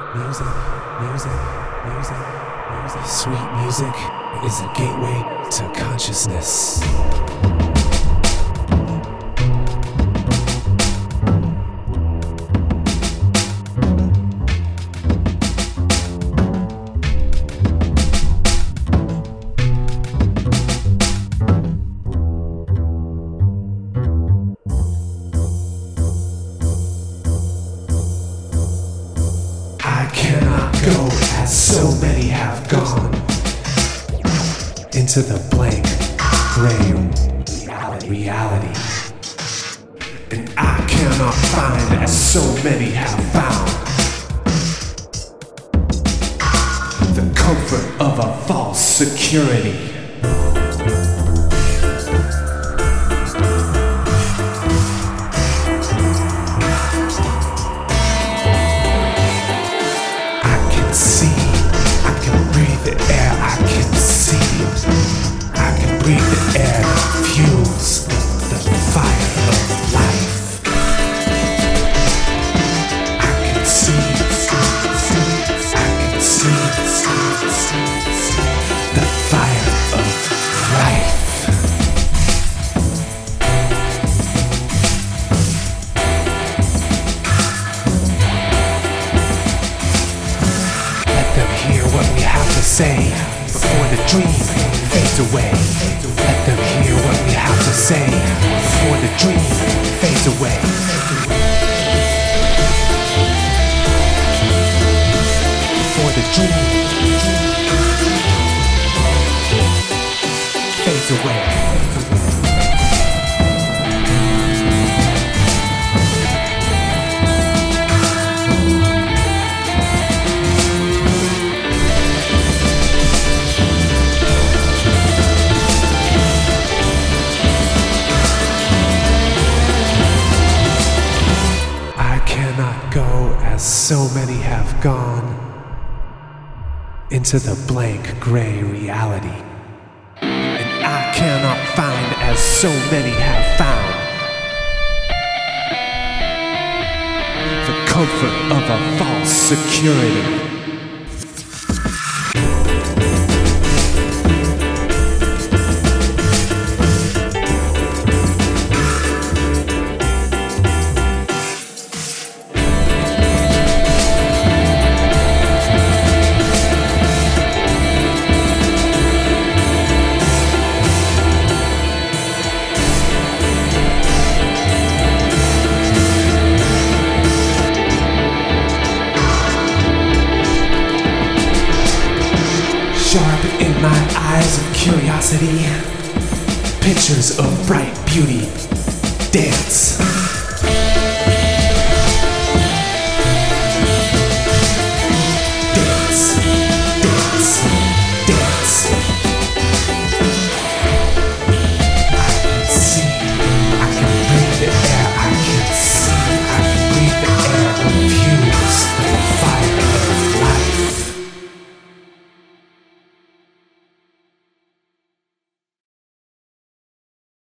music, music, music, music. Sweet music is a gateway to consciousness. Go as so many have gone into the blank, gray reality. And I cannot find as so many have found the comfort of a false security. The air I can see, I can breathe the air that fuels the fire of life. I can see the fire of life. Let them hear what we have to say before the dream fades away. Let them hear what we have to say before the dream fades away. Before the dream fades away. Go as so many have gone into the blank gray reality. And I cannot find as so many have found the comfort of a false security. Sharp in my eyes of curiosity, pictures of bright beauty dance.